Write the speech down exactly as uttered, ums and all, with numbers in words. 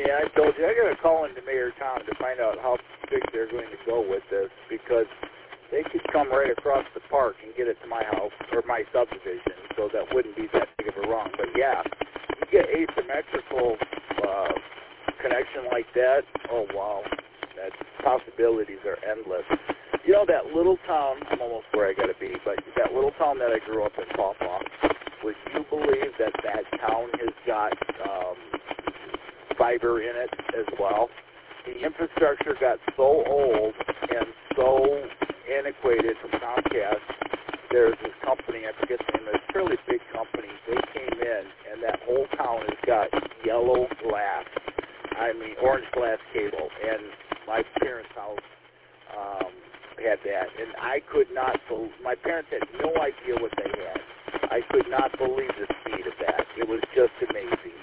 Yeah, I told you, I got to call into Mayor Tom to find out how big they're going to go with this, because they could come right across the park and get it to my house, or my subdivision, so that wouldn't be that big of a wrong. But yeah, you get asymmetrical uh, connection like that, oh wow, that possibilities are endless. You know, that little town, I'm almost where I got to be, but that little town that I grew up in, Pawpaw, would you believe that that town has got um, fiber in it as well? The infrastructure got so old and so antiquated from Comcast. There's this company, I forget the name, it's a fairly big company. They came in, and that whole town has got yellow glass, I mean orange glass cable, and my parents' house um, had that, and I could not believe, my parents had no idea what they had. I could not believe the speed of that. It was just amazing.